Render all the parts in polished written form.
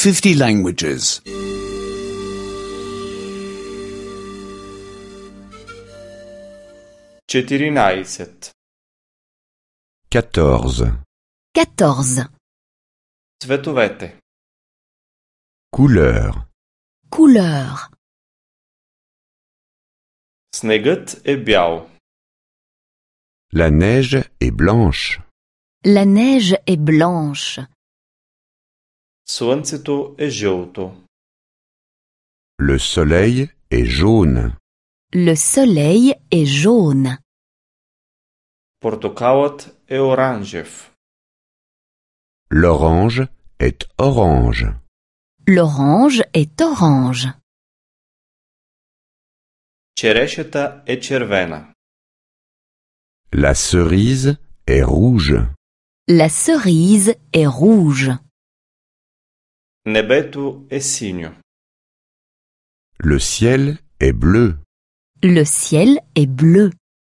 50 languages. 14. 14. 14. Цветовете. Couleur. Couleur. Снегът е бял. La neige est blanche. La neige est blanche. Слънцето е жълто. Le soleil est jaune. Le soleil est jaune. Портокалът е оранжев. L'orange est orange. L'orange est orange. Черешата е червена. La cerise est rouge. La cerise est rouge. Небето е синьо. Le ciel est bleu. Le ciel est bleu.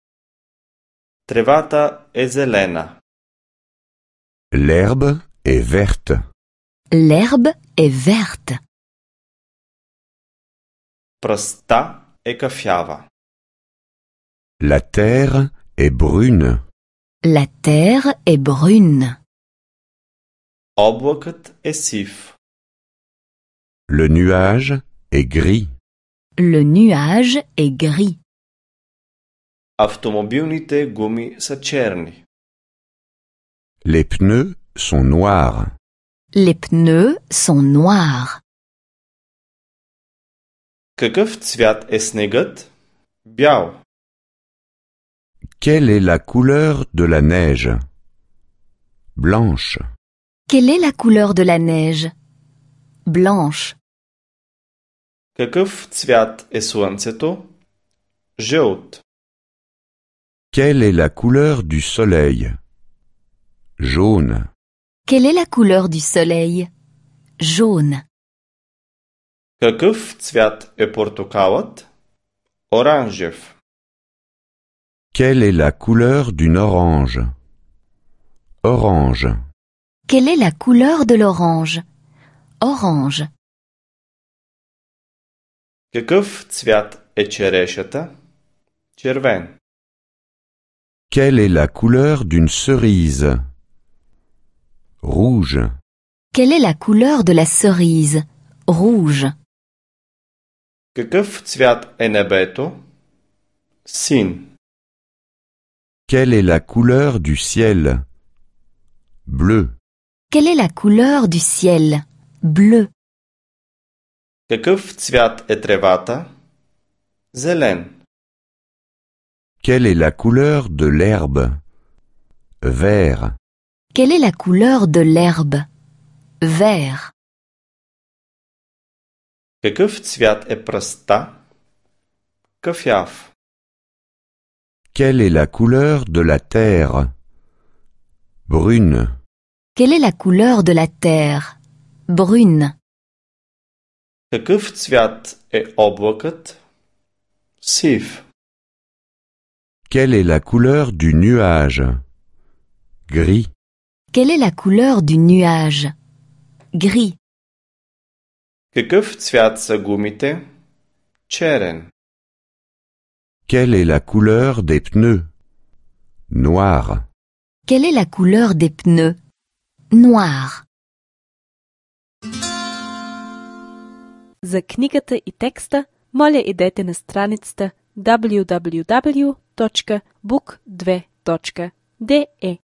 Тревата е зелена. L'herbe est verte. L'herbe est verte. Пръстта е кафява. La terre est brune. La terre est brune. Облакът е сив. Le nuage est gris. Le nuage est gris. Автомобилните гуми са черни. Les pneus sont noirs. Les pneus sont noirs. Какъв цвят е снегът? Бял. Quelle est la couleur de la neige? Blanche. Quelle est la couleur de la neige? Blanche. Какъв цвят е слънцето? Жълт. Quelle est la couleur du soleil? Jaune. Quelle est la couleur du soleil? Jaune. Какъв цвят е портокалът? Оранжев. Quelle est la couleur d'une orange? Orange. Quelle est la couleur de l'orange? Orange. Какъв цвят е черешата? Червен. Quelle est la couleur d'une cerise? Rouge. Quelle est la couleur de la cerise? Rouge. Какъв цвят е небето? Син. Quelle est la couleur du ciel? Bleu. Quelle est la couleur du ciel? Bleu. Какъв цвят е тревата? Зелен. Quelle est la couleur de l'herbe? Vert. Quelle est la couleur de l'herbe? Vert. Какъв цвят е пръстта? Кафяв. Quelle est la couleur de la terre? Brune. Quelle est la couleur de la terre? Brune. Какъв цвят е облакът? Сив. Quelle est la couleur du nuage? Gris. Quelle est la couleur du nuage? Gris. Какъв цвят са гумите? Черен. Quelle est la couleur des pneus? Noir. Quelle est la couleur des pneus? Noir. За книгата и текста, моля идете на страницата www.book2.de.